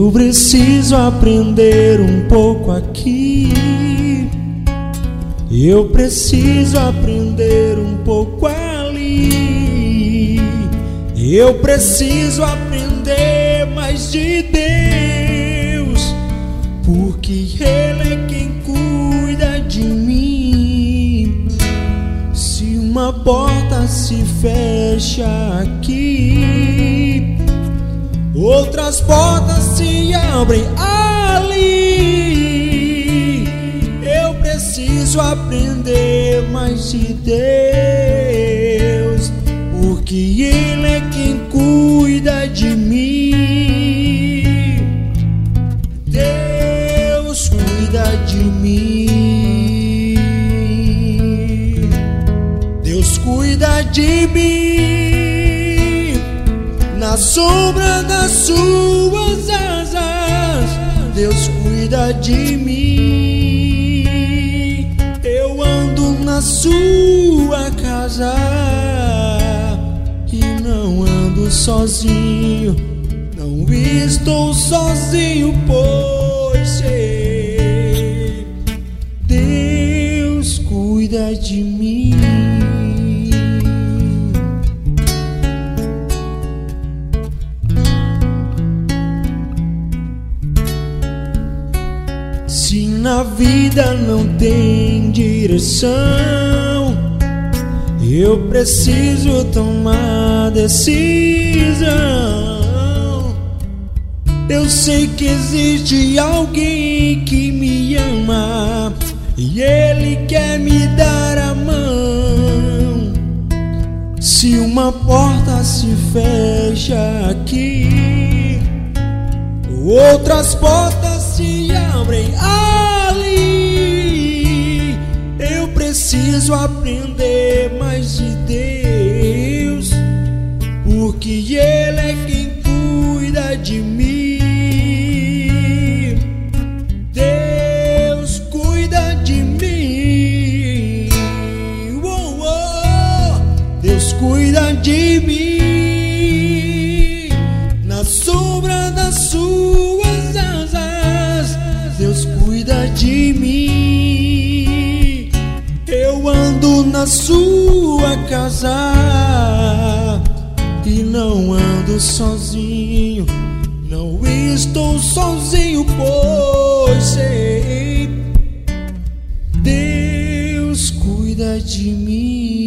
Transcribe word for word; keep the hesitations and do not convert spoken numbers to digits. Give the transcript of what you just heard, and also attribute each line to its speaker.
Speaker 1: Eu preciso aprender um pouco aqui. Eu preciso aprender um pouco ali. Eu preciso aprender mais de Deus, porque Ele é quem cuida de mim. Se uma porta se fecha aqui, outras portas se abrem ali. Eu preciso aprender mais de Deus, porque Ele é quem cuida de mim. Deus cuida de mim. Deus cuida de mim. Na sombra das suas asas, Deus cuida de mim. Eu ando na sua casa e não ando sozinho. Não estou sozinho, pois sei, Deus cuida de mim. Se na vida não tem direção, eu preciso tomar decisão. Eu sei que existe alguém que me ama e Ele quer me dar a mão. Se uma porta se fecha aqui, outras portas se abrem ali. Eu preciso aprender mais de Deus, porque Ele é quem cuida de mim. Deus cuida de mim. Oh, oh. Deus cuida de mim. Na sombra das suas asas, Deus cuida de mim. Eu ando na sua casa e não ando sozinho. Não estou sozinho, pois sei, Deus cuida de mim.